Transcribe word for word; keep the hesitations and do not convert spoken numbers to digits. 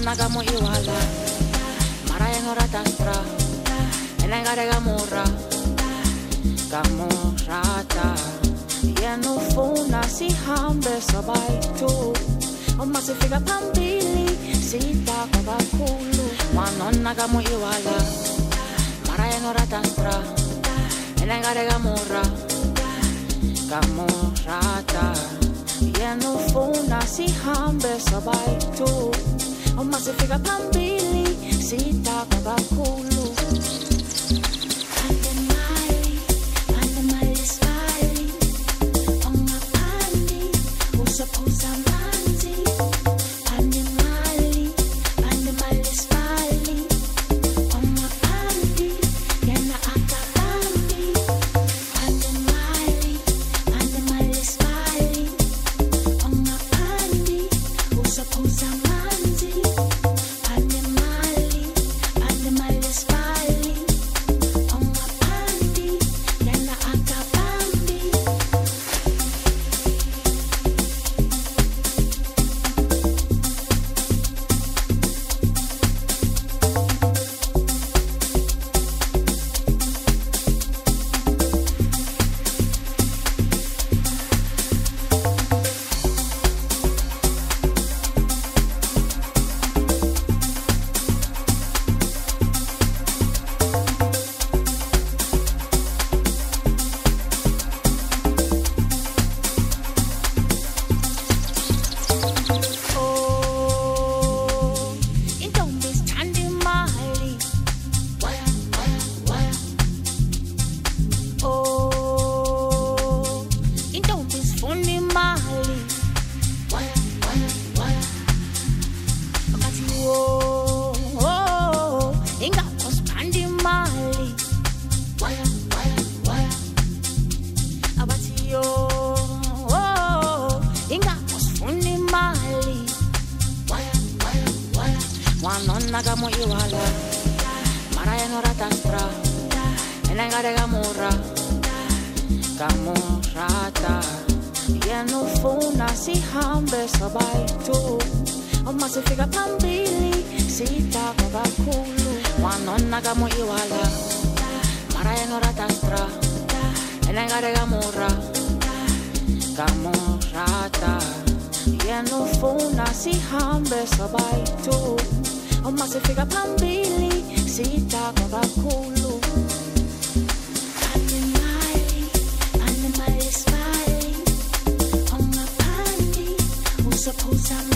Wanonna kamo iwala Mara yenora tastra Enengare gamura Gamurata Yenufuna sihambe sabaitu Oma sifika pambili Sita kwa kulu Wanonna kamo iwala Mara yenora tastra Enengare gamura Gamurata Yenufuna sihambe sabaitu Oma sifika pambili Sita kwa kulu Pandemali, pandemali spali Onga pandi, usa pusa manzi Pandemali, pandemali spali Onga pandi, yana aka pandi Pandemali, pandemali spali Onga pandi, usa pusa manzi Pandemali, pandemali spali Onga pandi, yana aka pandi Oh, intombi sithanda imali Waya, waya, waya Oh, intombi sifuna imali Waya, waya, waya Abathi oh, oh, ingakho sithanda imali Waya, waya, waya Abathi oh, oh, ingakho sifuna imali Waya, waya, waya Wanonna kamo iwala Mara yenora tastra Enengare gamura Gamurata Yenufuna sihambe sabaitu Oma sifika pambili Sita kwa kulu Wanonna kamo iwala Mara yenora tastra Enengare gamura Gamurata Yenufuna sihambe sabaitu Oma sifika pambili Sita kwa kulu Pandemali, pandemali spali Onga pandi, usa pusa